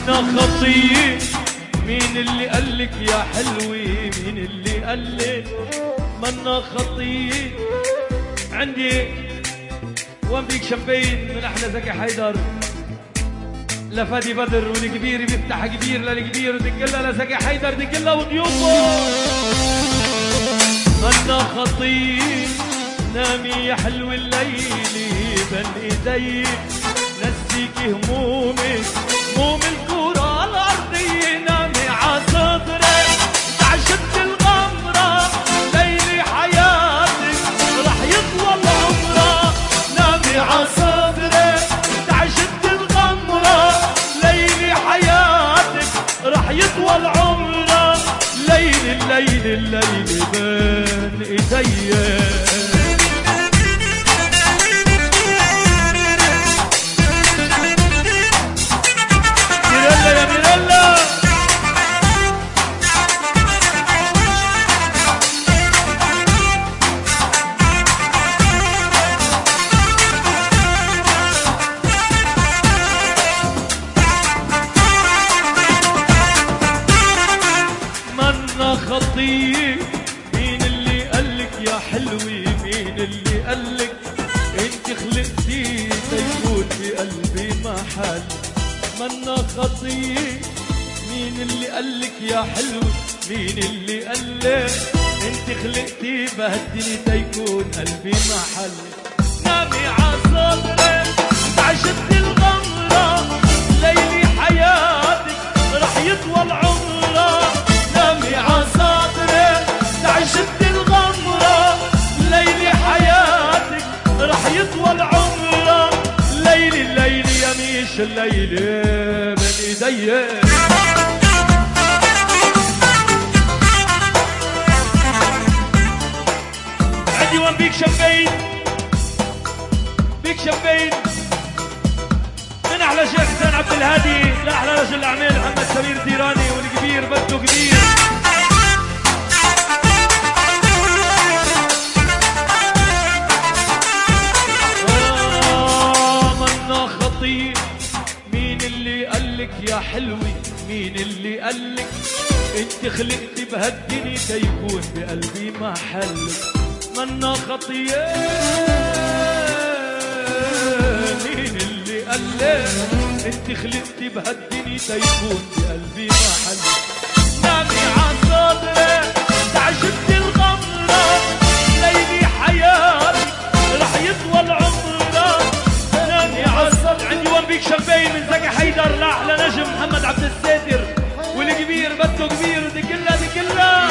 منا خطية. مين اللي قالك يا حلوة؟ مين اللي قالك منا خطية؟ عندي وين بيك شمبين من احلى زكي حيدر لفادي بدر، والكبير بيفتح كبير للكبير، ودقلها لزكي حيدر دقلها وضيوفه. منا خطية نامي يا حلو الليل بين ايدي، نسيك همومك هموم الكرة الأرضية. نامي عصدري تعشت الغمرة، ليلي حياتك رح يطول عمرها. نامي عصدري تعشت الغمرة، ليلي حياتك رح يطول عمرها. ليلي الليل الليل بين ايدي. يا ميريلا منا خطية. مين اللي قالك يا حلوة؟ مين اللي قالك انت خلقتي تيكون بقلبي محل؟ منا خطية. مين اللي قالك يا حلو؟ مين اللي قالك انت خلقتي بهالدنيا تيكون قلبي محل؟ نامي عصدرك تعشت الغمرة، ليلي حياتك رح يطول عمرها. نامي عصدرك تعشت الغمرة، ليلي حياتك رح يطول عمرها. ليلي الليل يميش الليل بين ايدي. عندي وين بيك شمبين، بيك شمبين من احلى شيخ حسين عبد الهادي لاحلى رجل الاعمال محمد سمير ديراني، والكبير بده كبير. مين اللي قالك يا حلوة؟ مين اللي قالك انت خلقتي بهالدنيا تيكون بقلبي محلك؟ منا خطية. مين اللي قالك انت خلقتي بهالدنيا تيكون بقلبي محلك؟ نامي عصدرك تعشت الغمرة، ليلي حياتك رح يطول عمرها. نامي عصدرك. عندي وين بيك شمبين من زكي حيدر لاحلى نجم محمد عبد الساتر، والكبير بده كبير. دقلها دقلها